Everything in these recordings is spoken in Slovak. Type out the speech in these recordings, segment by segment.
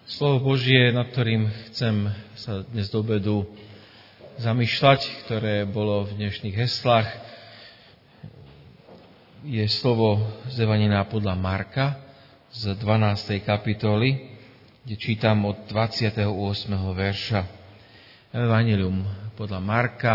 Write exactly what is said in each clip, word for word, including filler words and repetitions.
Slovo Božie, nad ktorým chcem sa dnes do obedu zamýšľať, ktoré bolo v dnešných heslách, je slovo z Evanjelia podľa Marka z dvanástej kapitoly, kde čítam od dvadsiateho ôsmeho verša. Evanjelium podľa Marka,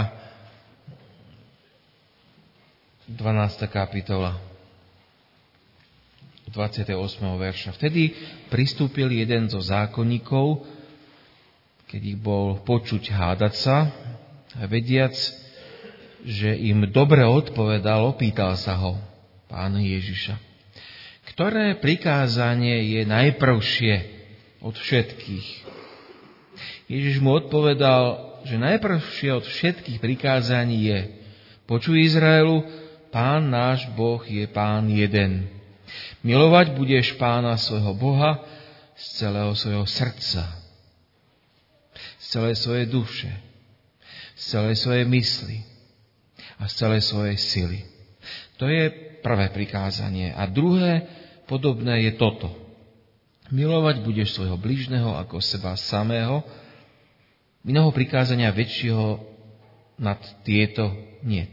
dvanásta kapitola, dvadsiateho ôsmeho verša. Vtedy pristúpil jeden zo zákonníkov, keď ich bol počuť hádať sa, a vediac, že im dobre odpovedal, opýtal sa ho Pána Ježiša: ktoré prikázanie je najprvšie od všetkých? Ježiš mu odpovedal, že najprvšie od všetkých prikázaní je: počuj Izraelu, Pán náš Boh je Pán jeden. Milovať budeš Pána svojho Boha z celého svojho srdca, z celej svojej duše, z celej svojej mysli a z celej svojej sily. To je prvé prikázanie. A druhé podobné je toto: milovať budeš svojho bližného ako seba samého. Iného prikázania väčšieho nad tieto niet.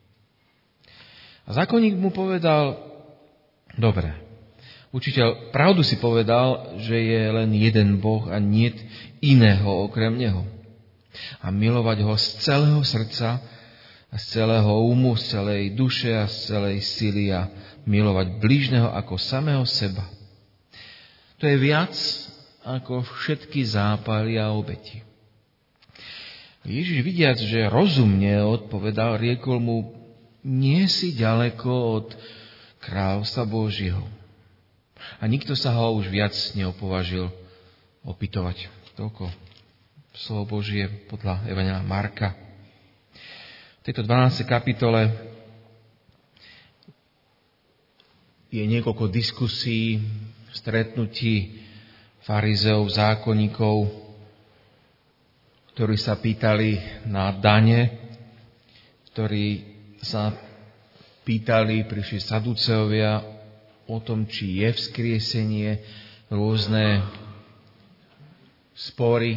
A zákonník mu povedal: dobre, učiteľ, pravdu si povedal, že je len jeden Boh a niet iného okrem Neho. A milovať Ho z celého srdca a z celého úmu, z celej duše a z celej sily a milovať blížneho ako samého seba. To je viac ako všetky zápaly a obeti. Ježiš, vidiac, že rozumne odpovedal, riekol mu: nie si ďaleko od kráľovstva Božieho. A nikto sa ho už viac neopovažil opytovať. Toľko slovo Božie podľa Evanjelia Marka. V tejto dvanástej kapitole je niekoľko diskusí, stretnutí farizeov, zákonníkov, ktorí sa pýtali na dane, ktorí sa pýtali, prišli saduceovia o tom, či je vzkriesenie, rôzne spory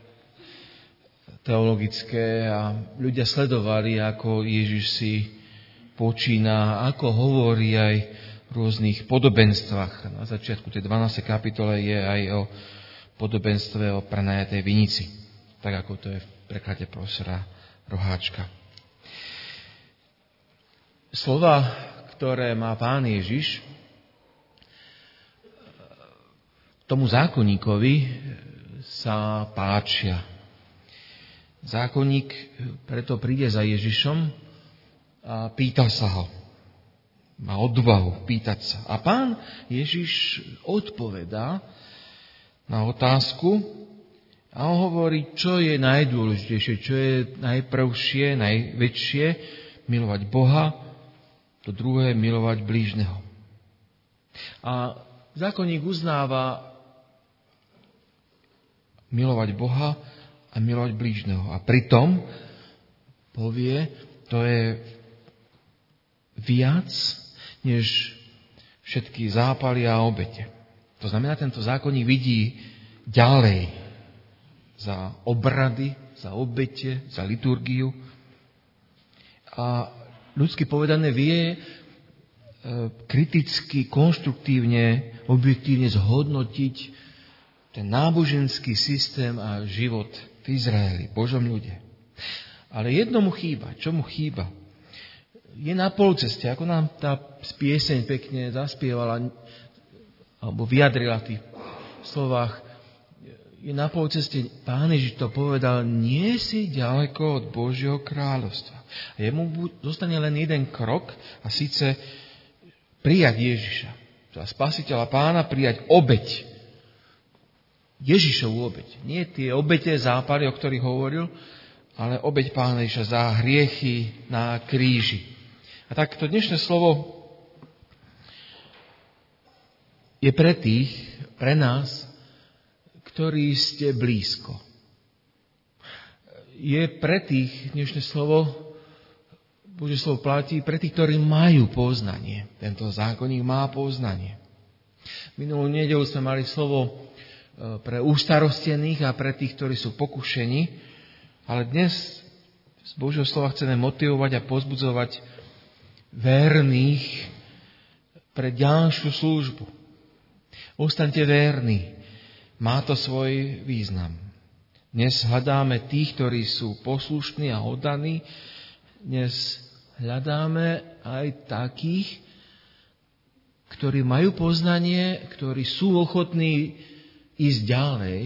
teologické, a ľudia sledovali, ako Ježiš si počína, ako hovorí aj v rôznych podobenstvách. Na začiatku tej dvanástej kapitole je aj o podobenstve o prenajatej vinici, tak ako to je v preklade profesora Roháčka. Slova, ktoré má Pán Ježiš, tomu zákonníkovi sa páčia. Zákonník preto príde za Ježišom a pýta sa ho. Má odvahu pýtať sa. A Pán Ježiš odpovedá na otázku a on hovorí, čo je najdôležitejšie, čo je najprvšie, najväčšie: milovať Boha, to druhé milovať blížneho. A zákonník uznáva milovať Boha a milovať blížneho. A pritom povie, to je viac než všetky zápaly a obete. To znamená, tento zákonník vidí ďalej za obrady, za obete, za liturgiu. A ľudsky povedané vie kriticky, konštruktívne, objektívne zhodnotiť ten náboženský systém a život v Izraeli, Božom ľude. Ale jedno mu chýba. Čo mu chýba? Je na polceste, ako nám tá pieseň pekne zaspievala alebo vyjadrila v tých slovách. Je na polceste, Pán Ježiš to povedal: nie si ďaleko od Božieho kráľovstva. A jemu zostane len jeden krok, a síce prijať Ježiša. Za Spasiteľa Pána prijať obeť. Ježišovú obeť. Nie tie obete, zápaly, o ktorých hovoril, ale obeť Pána Ježiša za hriechy na kríži. A tak to dnešné slovo je pre tých, pre nás, ktorí ste blízko. Je pre tých, dnešné slovo, Božie slovo platí, pre tých, ktorí majú poznanie. Tento zákonník má poznanie. Minulú nedeľu sme mali slovo pre ústarostených a pre tých, ktorí sú pokušení. Ale dnes z Božieho slova chceme motivovať a pozbudzovať verných pre ďalšiu službu. Ostaňte verní. Má to svoj význam. Dnes hľadáme tých, ktorí sú poslušní a oddaní. Dnes hľadáme aj takých, ktorí majú poznanie, ktorí sú ochotní ísť ďalej.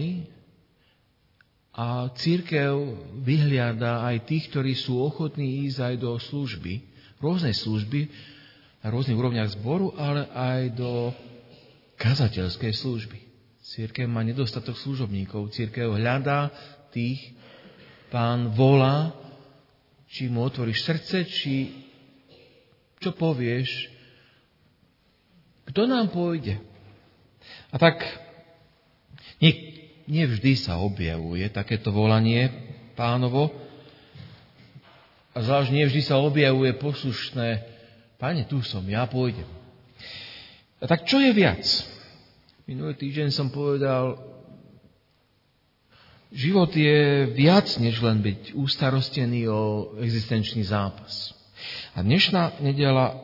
A cirkev vyhliada aj tých, ktorí sú ochotní ísť aj do služby, rôznej služby, na rôznych úrovniach zboru, ale aj do kazateľskej služby. Cirkev má nedostatok služobníkov. Cirkev hľadá tých, Pán volá, či mu otvoríš srdce, či čo povieš, kto nám pôjde. A tak nie, nie vždy sa objavuje takéto volanie Pánovo a zvlášť nie vždy sa objavuje poslušné: Pane, tu som, ja pôjdem. A tak čo je viac? Minulý týždeň som povedal, život je viac, než len byť ústarostený o existenčný zápas. A dnešná nedeľa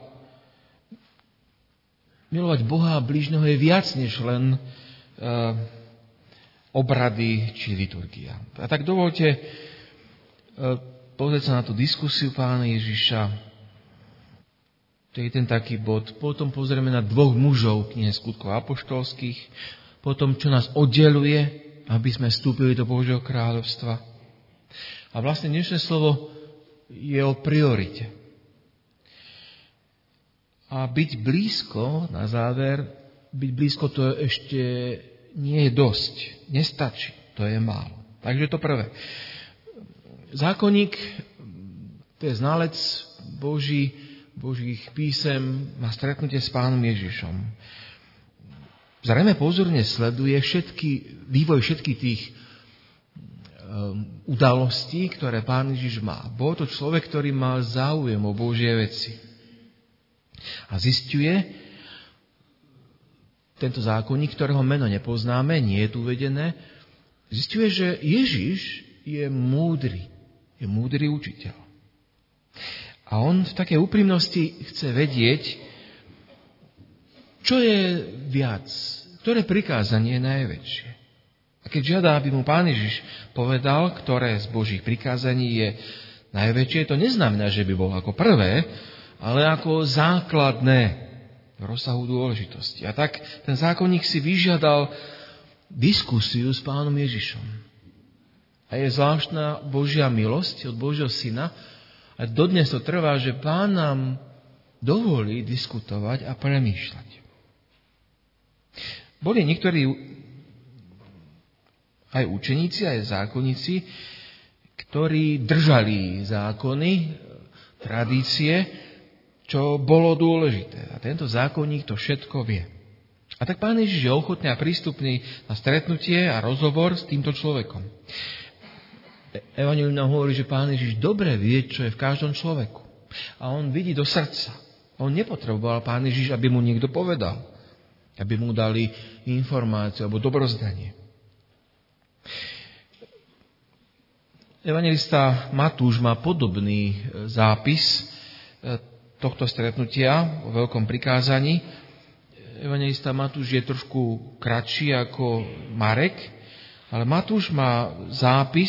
milovať Boha a blížneho je viac, než len uh, obrady či liturgia. A tak dovolte uh, pozrieť sa na tú diskusiu Pána Ježiša. To je ten taký bod. Potom pozrieme na dvoch mužov knihe Skutkov apoštolských. Potom, čo nás oddeluje, aby sme vstúpili do Božieho kráľovstva. A vlastne dnešné slovo je o priorite. A byť blízko, na záver, byť blízko to ešte nie je dosť. Nestačí. To je málo. Takže to prvé. Zákonník, to je znalec Boží, Božích písem, má stretnutie s Pánom Ježišom. Zrejme pozorne sleduje všetky, vývoj všetkých tých um, udalostí, ktoré Pán Ježiš má. Bol to človek, ktorý mal záujem o Božie veci. A zisťuje, tento zákonník, ktorého meno nepoznáme, nie je tu uvedené, zisťuje, že Ježiš je múdry. Je múdry učiteľ. A on v takej úprimnosti chce vedieť, čo je viac, ktoré prikázanie je najväčšie. A keď žiada, aby mu Pán Ježiš povedal, ktoré z Božích prikázaní je najväčšie, to neznamená, že by bol ako prvé, ale ako základné v rozsahu dôležitosti. A tak ten zákonník si vyžiadal diskusiu s Pánom Ježišom. A je zvláštna Božia milosť od Božieho Syna, a dodnes to trvá, že Pán nám dovolí diskutovať a premýšľať. Boli niektorí aj učeníci, aj zákonníci, ktorí držali zákony, tradície, čo bolo dôležité. A tento zákonník to všetko vie. A tak Pán Ježiš je ochotný a prístupný na stretnutie a rozhovor s týmto človekom. Evanjelium nám hovorí, že Pán Ježiš dobre vie, čo je v každom človeku. A on vidí do srdca. On nepotreboval Pán Ježiš, aby mu niekto povedal. Aby mu dali informáciu alebo dobrozdanie. Evanjelista Matúš má podobný zápis tohto stretnutia o veľkom prikázaní. Evanjelista Matúš je trošku kratší ako Marek, ale Matúš má zápis,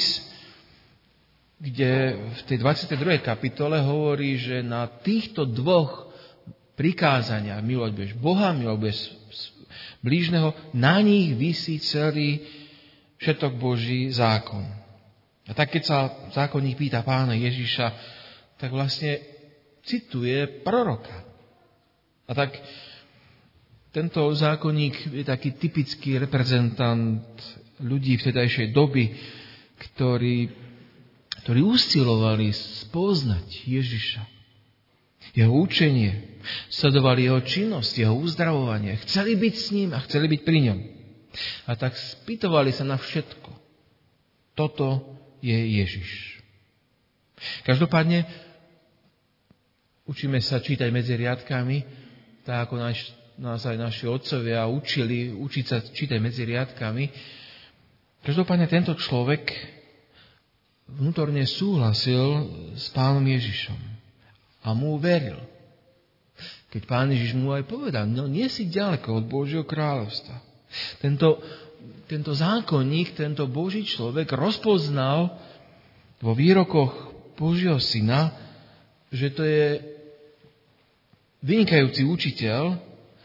kde v tej dvadsiatej druhej kapitole hovorí, že na týchto dvoch prikázaniach milovať budeš Boha, milovať budeš blížneho, na nich visí celý všetok Boží zákon. A tak keď sa zákonník pýta Pána Ježiša, tak vlastne cituje proroka. A tak tento zákonník je taký typický reprezentant ľudí vtedajšej doby, ktorí ktorí usilovali spoznať Ježiša. Jeho učenie, sledovali jeho činnosť, jeho uzdravovanie, chceli byť s ním a chceli byť pri ňom. A tak spýtovali sa na všetko. Toto je Ježiš. Každopádne učíme sa čítať medzi riadkami, tak ako náš nás aj naši otcovia učili, učiť sa čítať medzi riadkami. Každopádne tento človek vnútorne súhlasil s Pánom Ježišom a mu veril. Keď Pán Ježiš mu aj povedal, no nie si ďaleko od Božieho kráľovstva. Tento, tento zákonník, tento Boží človek rozpoznal vo výrokoch Božieho syna, že to je vynikajúci učiteľ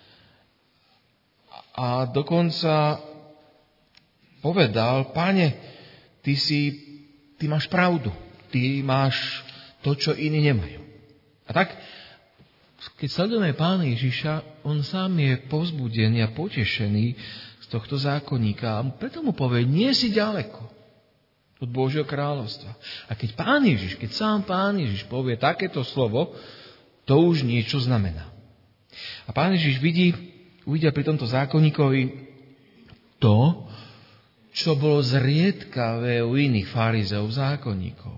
a dokonca povedal, Pane, ty si, ty máš pravdu, ty máš to, čo iní nemajú. A tak, keď sledujeme Pána Ježiša, on sám je povzbudený a potešený z tohto zákonníka a preto mu povie, nie si ďaleko od Božieho kráľovstva. A keď Pán Ježiš, keď sám Pán Ježiš povie takéto slovo, to už niečo znamená. A Pán Ježiš vidí, uvidia pri tomto zákonníkovi to, čo bolo zriedkavé u iných farizeov, zákonníkov.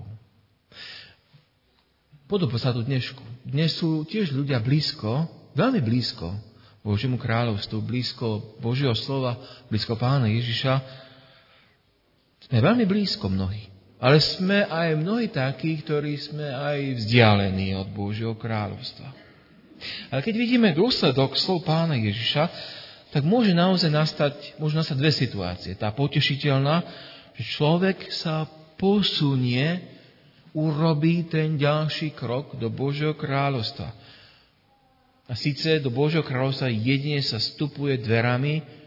Podoba sa tu dnešku. Dnes sú tiež ľudia blízko, veľmi blízko Božiemu kráľovstvu, blízko Božieho slova, blízko Pána Ježiša. Sme veľmi blízko mnohí, ale sme aj mnohí takí, ktorí sme aj vzdialení od Božieho kráľovstva. Ale keď vidíme dôsledok slov Pána Ježiša, tak môže naozaj nastať, môže nastať dve situácie. Tá potešiteľná, že človek sa posunie, urobí ten ďalší krok do Božieho kráľovstva. A síce do Božieho kráľovstva jedine sa vstupuje dverami,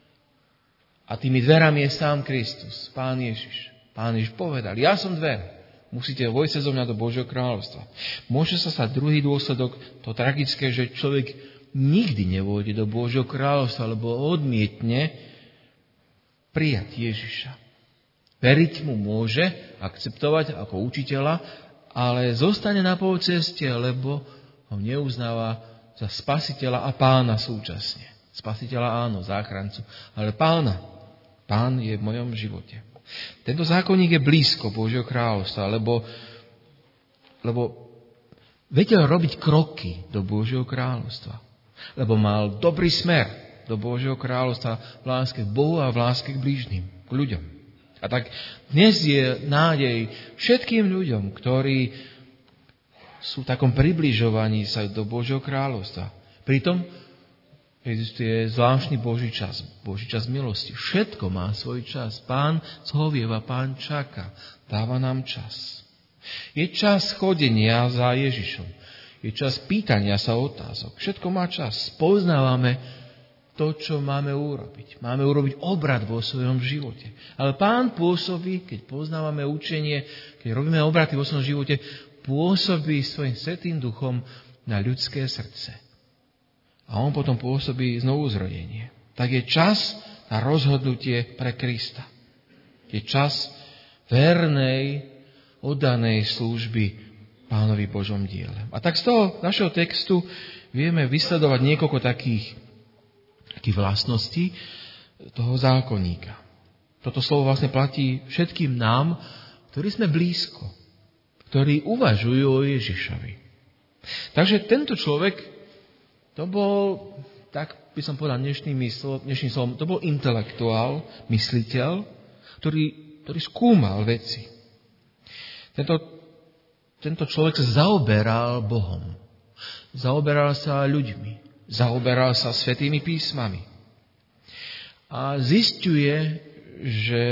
a tými dverami je sám Kristus, Pán Ježiš. Pán Ježiš povedal, ja som dver, musíte vojsť zo mňa do Božieho kráľovstva. Môže sa stať druhý dôsledok, to tragické, že človek nikdy nevôjde do Božieho kráľovstva, lebo odmietne prijať Ježiša. Veriť mu môže, akceptovať ako učiteľa, ale zostane na polceste, lebo ho neuznáva za spasiteľa a pána súčasne. Spasiteľa áno, záchrancu, ale pána. Pán je v mojom živote. Tento zákonník je blízko Božieho kráľovstva, lebo, lebo vedel robiť kroky do Božieho kráľovstva. Lebo mal dobrý smer do Božieho kráľovstva v láske k Bohu a v láske k blížnym, k ľuďom. A tak dnes je nádej všetkým ľuďom, ktorí sú v takom približovaní sa do Božieho kráľovstva. Pritom existuje zvláštny Boží čas. Boží čas milosti. Všetko má svoj čas. Pán zhovieva, Pán čaká. Dáva nám čas. Je čas chodenia za Ježišom. Je čas pýtania sa otázok. Všetko má čas. Poznávame to, čo máme urobiť. Máme urobiť obrad vo svojom živote. Ale Pán pôsobí, keď poznávame učenie, keď robíme obraty vo svojom živote, pôsobí svojim Svätým Duchom na ľudské srdce. A on potom pôsobí znovu zrodenie. Tak je čas na rozhodnutie pre Krista. Je čas vernej, oddanej služby Pánovi Božom diele. A tak z toho našeho textu vieme vysledovať niekoľko takých, takých vlastností toho zákonníka. Toto slovo vlastne platí všetkým nám, ktorí sme blízko, ktorí uvažujú o Ježišovi. Takže tento človek, to bol, tak by som povedal dnešným, mysl, dnešným slovom, to bol intelektuál, mysliteľ, ktorý, ktorý skúmal veci. Tento, tento človek sa zaoberal Bohom. Zaoberal sa ľuďmi. Zaoberal sa svätými písmami. A zisťuje, že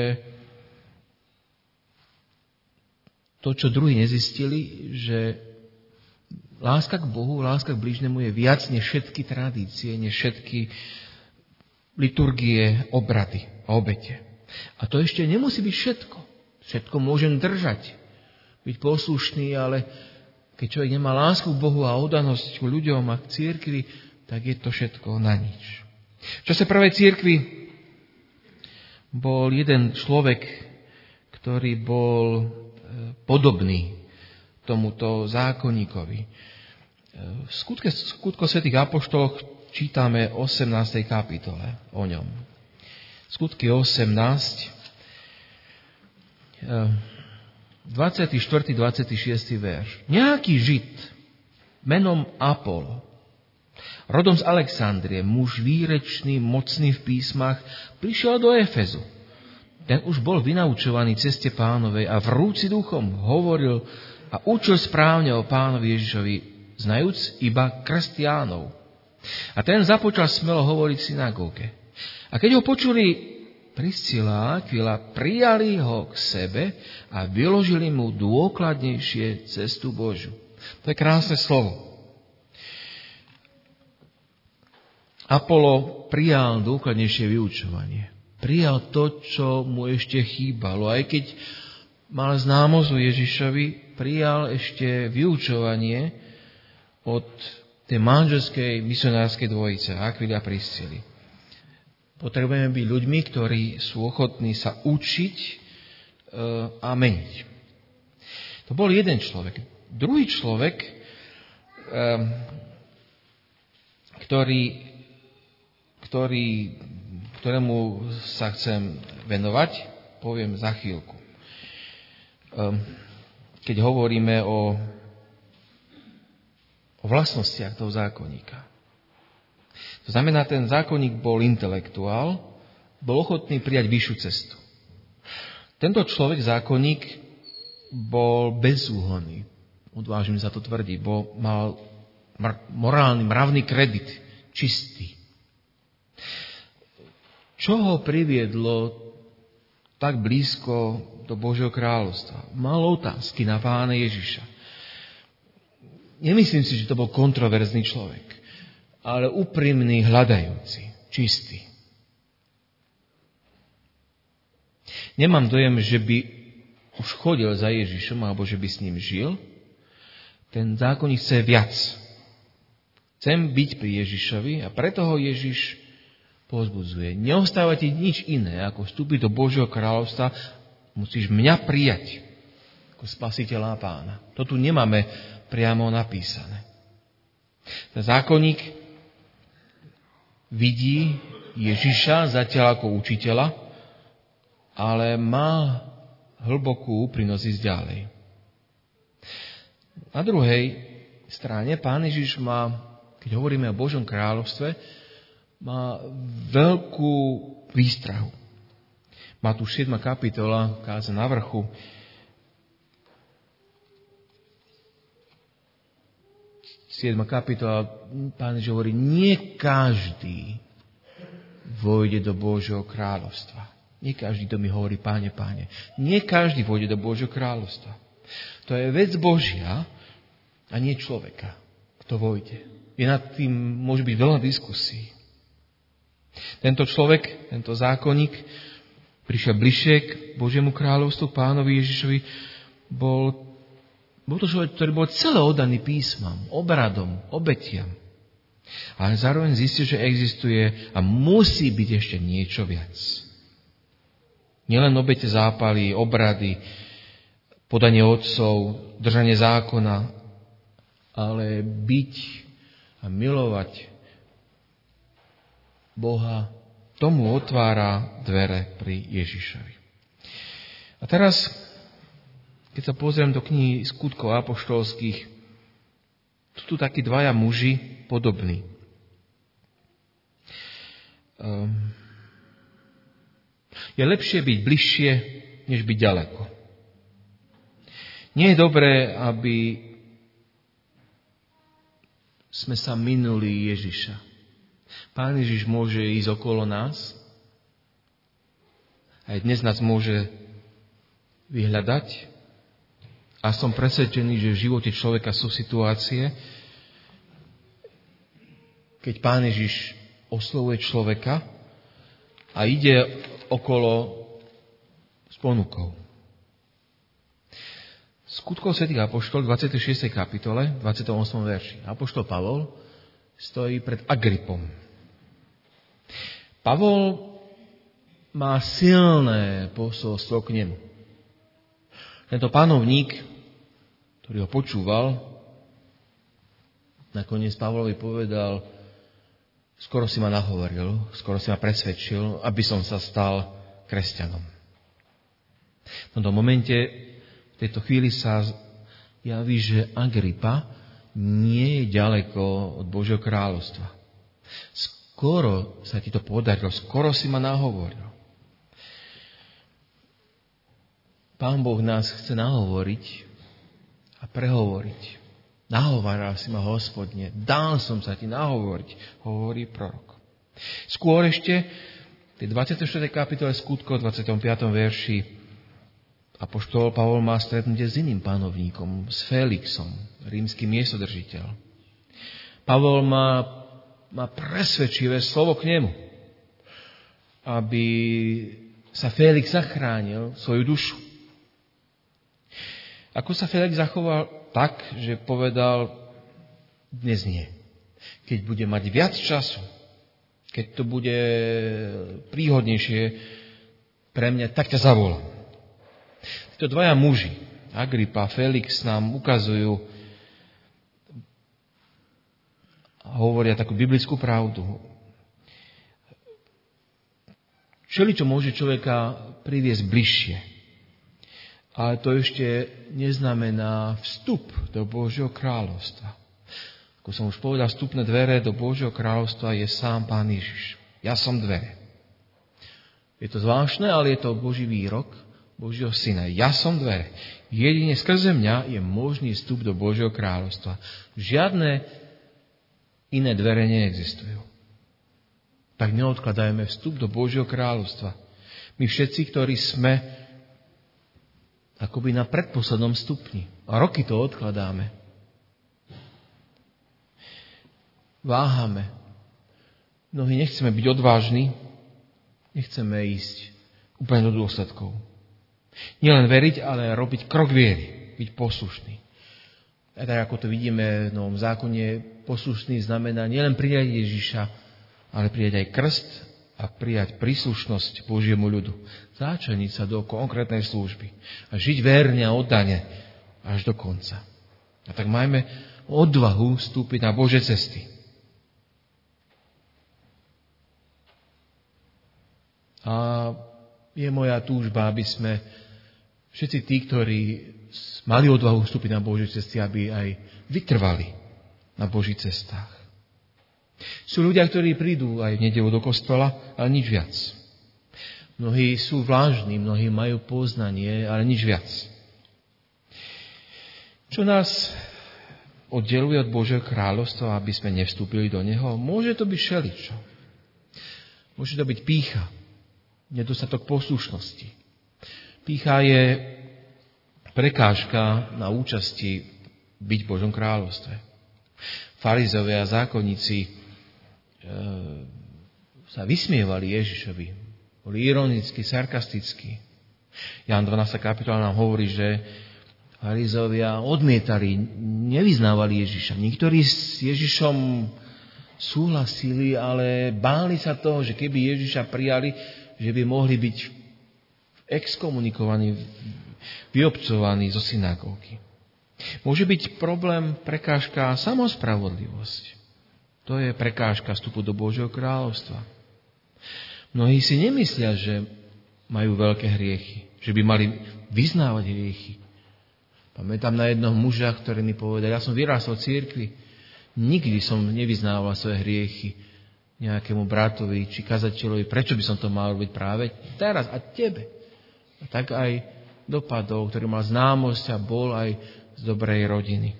to, čo druhí nezistili, že láska k Bohu, láska k blížnemu je viac než všetky tradície, než všetky liturgie, obrady a obete. A to ešte nemusí byť všetko. Všetko môžem držať, byť poslušný, ale keď človek nemá lásku k Bohu a oddanosť k ľuďom a k cirkvi, tak je to všetko na nič. V čase prvej cirkvi bol jeden človek, ktorý bol podobný tomuto zákonníkovi. V skutke, skutko svätých apoštoloch čítame osemnástej kapitole o ňom. Skutky osemnásť, dvadsiaty štvrtý dvadsiaty šiesty verš. Nejaký Žid menom Apol Rodom z Alexandrie, muž výrečný, mocný v písmach, prišiel do Efezu. Ten už bol vynaučovaný ceste Pánovej a vrúci duchom hovoril a učil správne o Pánovi Ježišovi, znajúc iba kresťánov. A ten započal smelo hovoriť v synagóge. A keď ho počuli Priscila a Aquila, prijali ho k sebe a vyložili mu dôkladnejšie cestu Božiu. To je krásne slovo. Apolo prijal dôkladnejšie vyučovanie. Prijal to, čo mu ešte chýbalo. Aj keď mal známosť o Ježišovi, prijal ešte vyučovanie od tej manželskej misionárskej dvojice, Aquily a Priscily. Potrebujeme byť ľuďmi, ktorí sú ochotní sa učiť e, a meniť. To bol jeden človek. Druhý človek, e, ktorý Ktorý, ktorému sa chcem venovať, poviem za chvíľku. Keď hovoríme o, o vlastnostiach toho zákonníka. To znamená, ten zákonník bol intelektuál, bol ochotný prijať vyššiu cestu. Tento človek, zákonník, bol bezúhonný. Odvážim sa to tvrdiť, bo mal morálny, mravný kredit, čistý. Čo ho priviedlo tak blízko do Božieho kráľovstva? Mal otázky na Pána Ježiša. Nemyslím si, že to bol kontroverzný človek, ale úprimný, hľadajúci, čistý. Nemám dojem, že by už chodil za Ježišom, alebo že by s ním žil. Ten zákonník chce viac. Chcem byť pri Ježišovi a preto ho Ježiš pozbudzuje. Neostáva ti nič iné, ako vstúpiť do Božieho kráľovstva. Musíš mňa prijať ako spasiteľa a pána. To tu nemáme priamo napísané. Ten zákonník vidí Ježiša zatiaľ ako učiteľa, ale má hlbokú úprimnosť ísť ďalej. Na druhej strane Pán Ježiš má, keď hovoríme o Božom kráľovstve, má veľkú výstrahu. Má tu siedma kapitola, káza na vrchu. siedma kapitola, Pán Ježiš hovorí, nie každý vojde do Božieho kráľovstva. Nie každý, kto mi hovorí, Páne, Páne. Nie každý vojde do Božieho kráľovstva. To je vec Božia a nie človeka, kto vojde. Je nad tým, môže byť veľa diskusí. Tento človek, tento zákonník, prišiel bližšie k Božiemu kráľovstvu, Pánovi Ježišovi, bol, bol to človek, ktorý bol celé oddaný písmam, obradom, obetiam. Ale zároveň zistil, že existuje a musí byť ešte niečo viac. Nielen obete zápaly, obrady, podanie otcov, držanie zákona, ale byť a milovať Boha, tomu otvára dvere pri Ježišovi. A teraz, keď sa pozriem do knihy Skutkov apoštolských, sú tu takí dvaja muži podobní. Um, je lepšie byť bližšie, než byť ďaleko. Nie je dobré, aby sme sa minuli Ježiša. Pán Ježiš môže ísť okolo nás. Aj dnes nás môže vyhľadať. A som presvedčený, že v živote človeka sú situácie, keď Pán Ježiš oslovuje človeka a ide okolo s ponukou. Skutkov svätých apoštolov, dvadsiatej šiestej kapitole, dvadsiatom ôsmom verši. Apoštol Pavol stojí pred Agripom. Pavol má silné posolstvo k nemu. Tento panovník, ktorý ho počúval, nakoniec Pavlovi povedal, skoro si ma nahovoril, skoro si ma presvedčil, aby som sa stal kresťanom. V tomto momente, v tejto chvíli sa javí, že Agripa nie je ďaleko od Božieho kráľovstva. Skoro sa ti to podarilo, skoro si ma nahovoril. Pán Boh nás chce nahovoriť a prehovoriť. Nahováral si ma, Hospodine, dal som sa ti nahovoriť, hovorí prorok. Skôr ešte v tej dvadsiatej štvrtej kapitole Skutkov, dvadsiatom piatom verši, apoštol Pavol má stretnutie s iným panovníkom, s Felixom, rímsky miestodržiteľ. Pavol má, má presvedčivé slovo k nemu, aby sa Felix zachránil svoju dušu. Ako sa Felix zachoval? Tak, že povedal, dnes nie. Keď bude mať viac času, keď to bude príhodnejšie pre mňa, tak ťa zavolám. Títo dvaja muži, Agripa a Felix, nám ukazujú a hovoria takú biblickú pravdu. Čeličo môže človeka priviesť bližšie. Ale to ešte neznamená vstup do Božieho kráľovstva. Ako som už povedal, vstupné dvere do Božieho kráľovstva je sám Pán Ježiš. Ja som dvere. Je to zvláštne, ale je to Boží výrok Božieho Syna. Ja som dvere. Jedine skrze mňa je možný vstup do Božieho kráľovstva. Žiadne iné dvere neexistujú. Tak neodkladajme vstup do Božieho kráľovstva. My všetci, ktorí sme akoby na predposlednom stupni. A roky to odkladáme. Váhame. Mnohí nechceme byť odvážni, nechceme ísť úplne do dôsledkov. Nielen veriť, ale robiť krok viery, byť poslušný. A tak ako to vidíme v Novom zákone, poslušný znamená nielen prijať Ježiša, ale prijať aj krst a prijať príslušnosť Božiemu ľudu. Začaniť sa do konkrétnej služby a žiť verne a oddane až do konca. A tak majme odvahu vstúpiť na Božie cesty. A je moja túžba, aby sme všetci tí, ktorí mali odvahu vstúpiť na Božie cesty, aby aj vytrvali na Božích cestách. Sú ľudia, ktorí prídu aj v nedeľu do kostola, ale nič viac. Mnohí sú vlážni, mnohí majú poznanie, ale nič viac. Čo nás oddeluje od Božieho kráľovstva, aby sme nevstúpili do neho? Môže to byť všeličo. Môže to byť pýcha, nedostatok poslušnosti. Pýcha je prekážka na účasti byť v Božom kráľovstve. Farizovia a zákonníci e, sa vysmievali Ježišovi. Boli ironicky, sarkasticky. Ján dvanásta kapitola nám hovorí, že farizovia odmietali, nevyznávali Ježiša. Niektorí s Ježišom súhlasili, ale báli sa toho, že keby Ježiša prijali, že by mohli byť exkomunikovaní, vyobcovaní zo synagógy. Môže byť problém, prekážka samospravodlivosť. To je prekážka vstupu do Božieho kráľovstva. Mnohí si nemyslia, že majú veľké hriechy, že by mali vyznávať hriechy. Pamätám na jednoho muža, ktorý mi povedal, ja som vyrástol v cirkvi, nikdy som nevyznával svoje hriechy nejakému bratovi či kazateľovi, prečo by som to mal robiť práve teraz a tebe. A tak aj dopadol, ktorý mal známosť a bol aj z dobrej rodiny.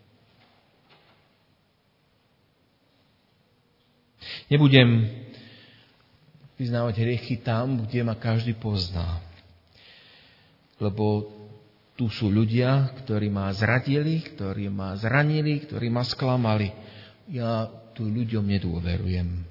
Nebudem vyznávať hriechy tam, kde ma každý pozná. Lebo tu sú ľudia, ktorí ma zradili, ktorí ma zranili, ktorí ma sklamali. Ja tu ľuďom nedôverujem.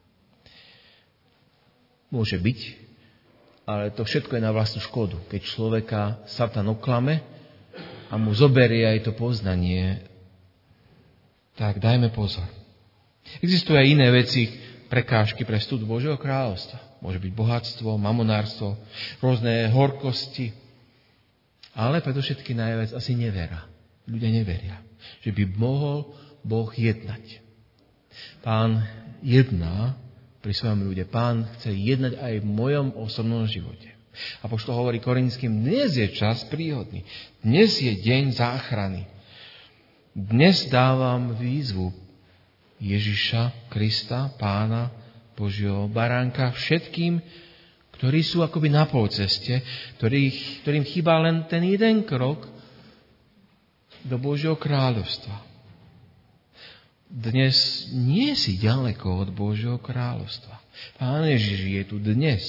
Môže byť, ale to všetko je na vlastnú škodu. Keď človeka Satan oklame a mu zoberie aj to poznanie, tak dajme pozor. Existujú aj iné veci, prekážky pre vstup do Božieho kráľovstva. Môže byť bohatstvo, mamonárstvo, rôzne horkosti, ale predovšetkým najviac asi nevera. Ľudia neveria, že by mohol Boh jednať. Pán jedná pri svojom ľude. Pán chce jednať aj v mojom osobnom živote. Apoštol hovorí Korinským, dnes je čas príhodný. Dnes je deň záchrany. Dnes dávam výzvu Ježiša Krista, Pána Božieho baránka, všetkým, ktorí sú akoby na polceste, ktorých, ktorým chýba len ten jeden krok do Božieho kráľovstva. Dnes nie si ďaleko od Božieho kráľovstva. Pán Ježiš je tu dnes.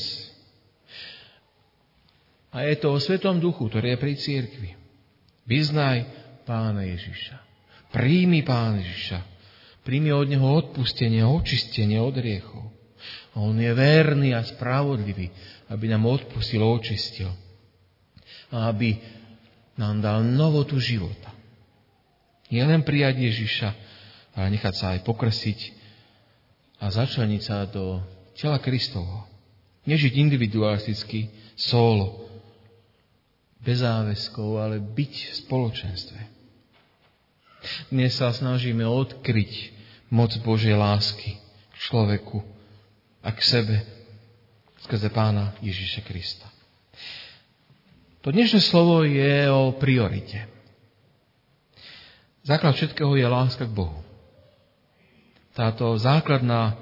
A je to o Svetom Duchu, ktorý je pri cirkvi. Vyznaj Pána Ježiša. Príjmi Pána Ježiša. Príjmi od Neho odpustenie, očistenie od hriechov. A On je verný a spravodlivý, aby nám odpustil, očistil. A aby nám dal novotu života. Nie len prijať Ježiša, ale nechať sa aj pokrstiť a začleniť sa do tela Kristovho. Nežiť individualisticky, solo, bez záväzkov, ale byť v spoločenstve. Dnes sa snažíme odkryť moc Božej lásky k človeku a k sebe skrze Pána Ježiša Krista. To dnešné slovo je o priorite. Základ všetkého je láska k Bohu. Táto základná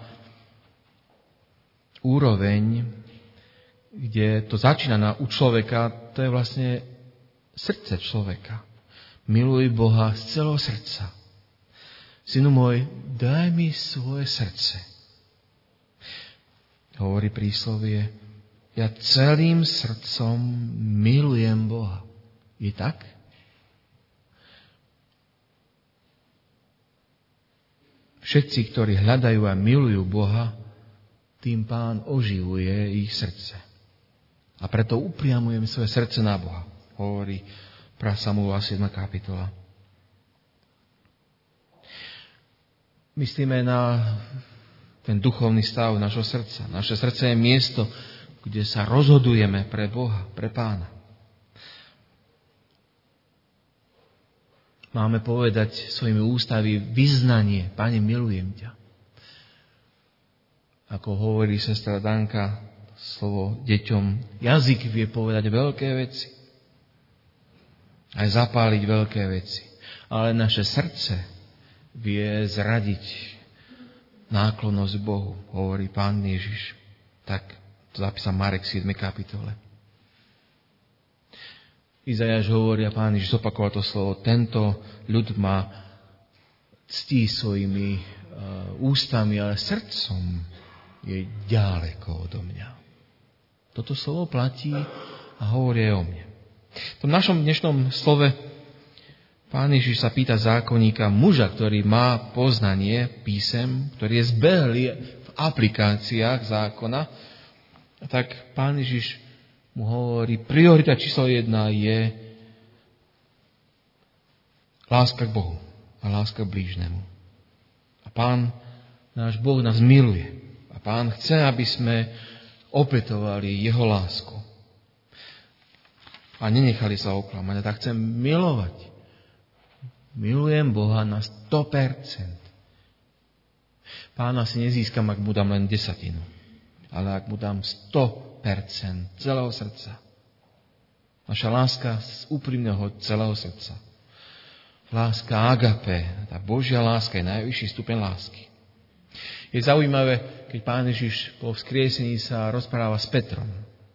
úroveň, kde to začína na, u človeka, to je vlastne srdce človeka. Miluj Boha z celého srdca. Synu môj, daj mi svoje srdce. Hovorí príslovie, ja celým srdcom milujem Boha. Je tak? Všetci, ktorí hľadajú a milujú Boha, tým Pán oživuje ich srdce. A preto upriamujem svoje srdce na Boha, hovorí prvá Samuelova siedma kapitola. Myslíme na ten duchovný stav našho srdca. Naše srdce je miesto, kde sa rozhodujeme pre Boha, pre Pána. Máme povedať svojimi ústami vyznanie. Pane, milujem ťa. Ako hovorí sestra Danka, slovo deťom, jazyk vie povedať veľké veci. Aj zapáliť veľké veci. Ale naše srdce vie zradiť náklonnosť Bohu, hovorí Pán Ježiš. Tak to zapísal Marek v siedmej kapitole. Izajáš hovorí a Pán Ježiš zopakoval to slovo, tento ľud ma ctí svojimi uh, ústami, ale srdcom je ďaleko odo mňa. Toto slovo platí a hovorí aj o mne. V tom našom dnešnom slove Pán Ježiš sa pýta zákonníka, muža, ktorý má poznanie písem, ktorý je zbehlý v aplikáciách zákona, tak Pán Ježiš mu hovorí, priorita číslo jedna je láska k Bohu a láska k blížnemu. A Pán, náš Boh nás miluje. A Pán chce, aby sme opätovali jeho lásku. A nenechali sa oklamať. A tak chcem milovať. Milujem Boha na sto percent. Pána si nezískam, ak mu dám len desatinu. Ale ak mu dám sto percent celého srdca. Naša láska z úprimného celého srdca. Láska agape, tá Božia láska je najvyšší stupeň lásky. Je zaujímavé, keď Pán Ježiš po vzkriesení sa rozpráva s Petrom.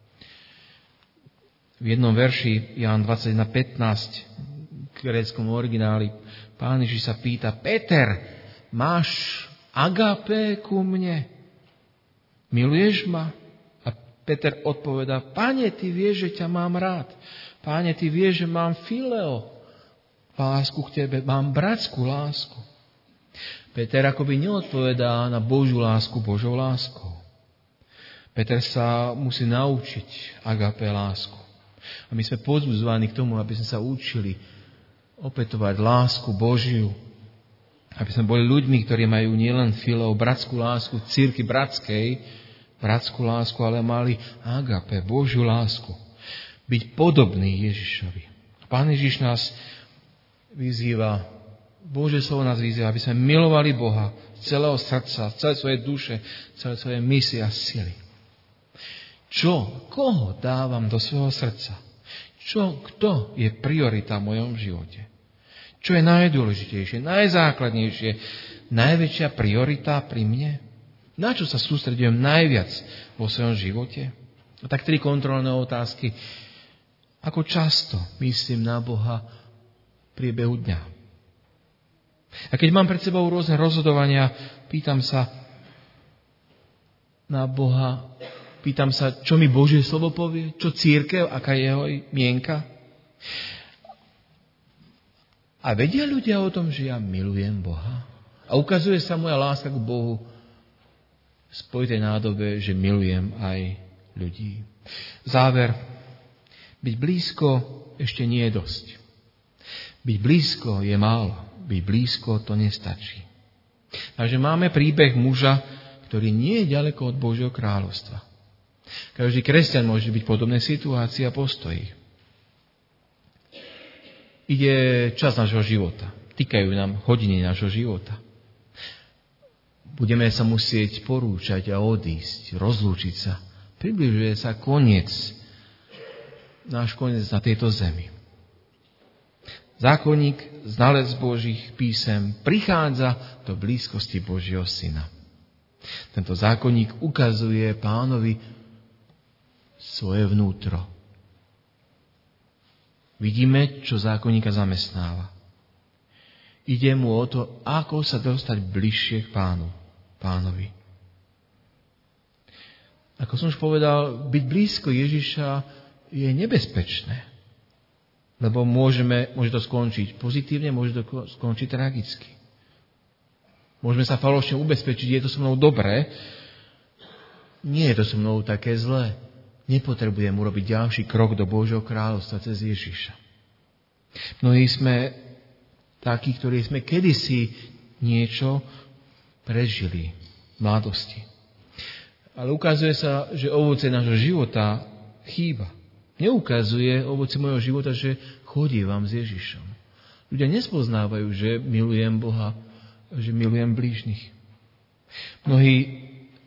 V jednom verši, Ján dvadsaťjeden pätnásť, v gréckom origináli, Pán Ježiš sa pýta, Peter, máš agape ku mne? Miluješ ma? A Peter odpovedá, Pane, ty vieš, že ťa mám rád. Pane, ty vieš, že mám fileo, lásku k tebe, mám bratskú lásku. Peter akoby neodpovedá na Božiu lásku Božou láskou. Peter sa musí naučiť agape lásku. A my sme pozbudzovaní k tomu, aby sme sa učili opätovať lásku Božiu. Aby sme boli ľuďmi, ktorí majú nielen fileo, bratskú lásku, cirkvi bratskej, bratskú lásku, ale mali agape, Božiu lásku. Byť podobný Ježišovi. Pán Ježiš nás vyzýva, Božie slovo nás vyzýva, aby sme milovali Boha z celého srdca, z celej svojej duše, z celej svojej misie a sily. Čo? Koho dávam do svojho srdca? Čo? Kto je priorita v mojom živote? Čo je najdôležitejšie, najzákladnejšie, najväčšia priorita pri mne? Na čo sa sústredujem najviac vo svojom živote? A tak tri kontrolné otázky. Ako často myslím na Boha v priebehu dňa? A keď mám pred sebou rôzne rozhodovania, pýtam sa na Boha, pýtam sa, čo mi Božie slovo povie, čo cirkev, aká je jeho mienka. A vedia ľudia o tom, že ja milujem Boha? A ukazuje sa moja láska k Bohu v spojitej nádobe, že milujem aj ľudí. Záver. Byť blízko ešte nie je dosť. Byť blízko je málo. Byť blízko to nestačí. Takže máme príbeh muža, ktorý nie je ďaleko od Božieho kráľovstva. Každý kresťan môže byť v podobnej situácii a postoji. Ide čas nášho života. Týkajú nám hodiny nášho života. Budeme sa musieť porúčať a odísť, rozlúčiť sa. Približuje sa koniec, náš koniec na tejto zemi. Zákonník, znalec Božích písem, prichádza do blízkosti Božieho Syna. Tento zákonník ukazuje Pánovi svoje vnútro. Vidíme, čo zákonníka zamestnáva. Ide mu o to, ako sa dostať bližšie k Pánu, Pánovi. Ako som už povedal, byť blízko Ježiša je nebezpečné. Lebo môžeme, môže to skončiť pozitívne, môže to skončiť tragicky. Môžeme sa falošne ubezpečiť, je to so mnou dobré, nie je to so mnou také zlé. Nepotrebujem urobiť ďalší krok do Božieho kráľovstva cez Ježiša. Mnohí sme takí, ktorí sme kedysi niečo prežili v mladosti. Ale ukazuje sa, že ovoce nášho života chýba. Neukazuje ovoce môjho života, že chodievam s Ježišom. Ľudia nespoznávajú, že milujem Boha, že milujem blížnych. Mnohí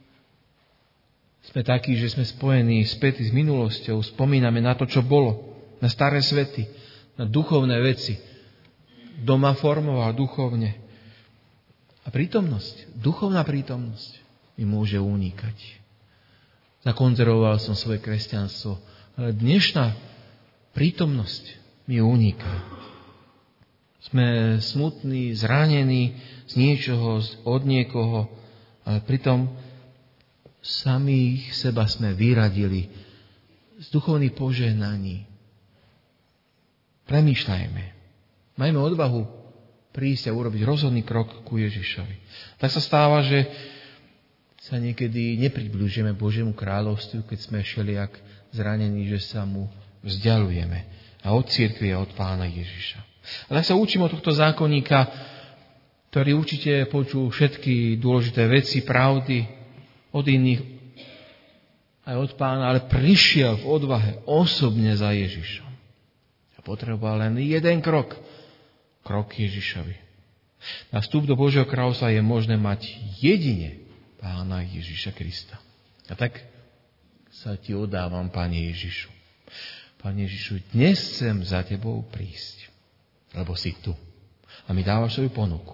sme takí, že sme spojení spätí s minulosťou, spomíname na to, čo bolo, na staré svety, na duchovné veci. Doma formoval duchovne. A prítomnosť, duchovná prítomnosť mi môže unikať. Zakonzervoval som svoje kresťanstvo, ale dnešná prítomnosť mi uniká. Sme smutní, zranení z niečoho, od niekoho, ale pritom samých seba sme vyradili z duchovných požehnaní. Premýšľajme. Majme odvahu prísť a urobiť rozhodný krok ku Ježišovi. Tak sa stáva, že sa niekedy nepribližujeme Božiemu kráľovstvu, keď sme všelijak zranení, že sa mu vzdialujeme a od cirkvi a od Pána Ježiša. A tak sa učím od tohto zákonníka, ktorý určite počul všetky dôležité veci, pravdy od iných aj od Pána, ale prišiel v odvahe osobne za Ježišom. A potreboval len jeden krok. Krok Ježišovi. Na vstup do Božieho kráľovstva je možné mať jedine Pána Ježiša Krista. A tak sa ti odávam, Pane Ježišu. Pane Ježišu, dnes chcem za tebou prísť, lebo si tu. A mi dávaš svoju ponuku.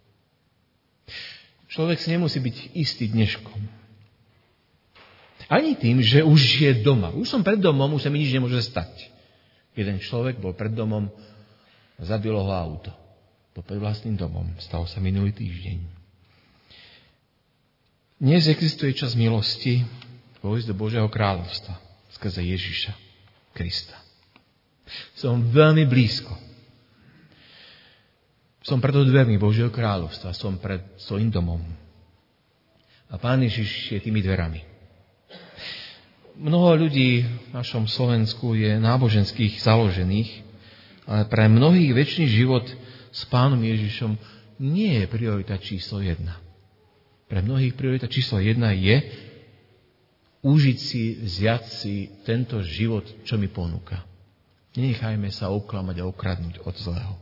Človek si nemusí byť istý dneškom. Ani tým, že už je doma. Už som pred domom, už sa mi nič nemôže stať. Jeden človek bol pred domom, zabilo ho auto. Bol pred vlastným domom. Stalo sa minulý týždeň. Dnes existuje čas milosti vojsť do Božieho kráľovstva skrze Ježiša Krista. Som veľmi blízko. Som pred dvermi Božieho kráľovstva. Som pred svojím domom. A Pán Ježiš je tými dverami. Mnoho ľudí v našom Slovensku je náboženských založených, ale pre mnohých večný život s Pánom Ježišom nie je priorita číslo jedna. Pre mnohých priorita číslo jedna je užiť si, vziať si tento život, čo mi ponúka. Nenechajme sa oklamať a okradnúť od zlého.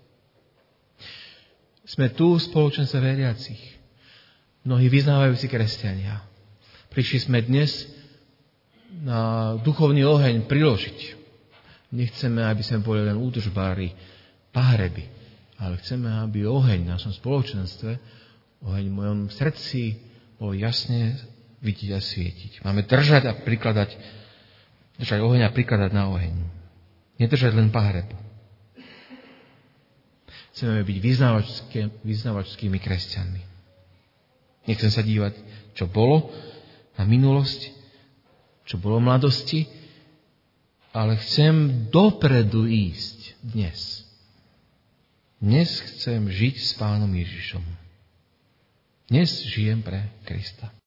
Sme tu v spoločenstve veriacich. Mnohí vyznávajúci kresťania. Prišli sme dnes na duchovný oheň priložiť. Nechceme, aby sme boli len údržbári, pahreby. ale chceme, aby oheň v našom spoločenstve, oheň v mojom srdci bol jasne vidieť a svietiť. Máme držať a prikladať, držať oheň a prikladať na oheň. Nedržať len pahrebu. Chceme byť vyznavačskými kresťanmi. Nechcem sa dívať, čo bolo na minulosť, čo bolo v mladosti, ale chcem dopredu ísť dnes. Dnes chcem žiť s Pánom Ježišom. Dnes žijem pre Krista.